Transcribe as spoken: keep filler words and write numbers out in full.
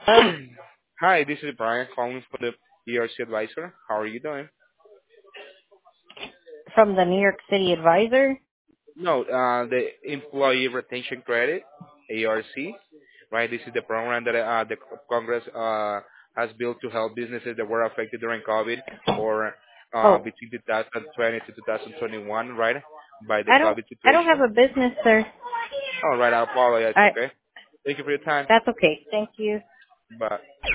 Hi, this is Brian calling for the E R C advisor. How are you doing? From the New York City Advisor. No, uh, the Employee Retention Credit, E R C, right? This is the program that uh, the Congress uh, has built to help businesses that were affected during COVID or uh, Oh, between two thousand twenty to two thousand twenty-one, right? By the I don't. COVID I don't have situation. a business, sir. All right, I apologize. I. Okay. Thank you for your time. That's okay. Thank you. Bye.